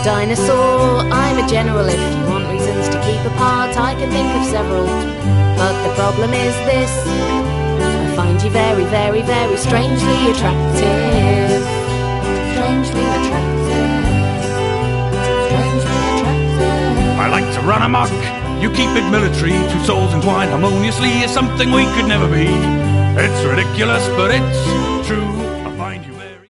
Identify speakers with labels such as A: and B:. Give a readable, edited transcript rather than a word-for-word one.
A: dinosaur, I'm a general. If you want reasons to keep apart, I can think of several. But the problem is this: I find you very, very, very strangely attractive. Strangely attractive. Strangely attractive.
B: I like to run amok, you keep it military. Two souls entwined harmoniously is something we could never be. It's ridiculous, but it's true.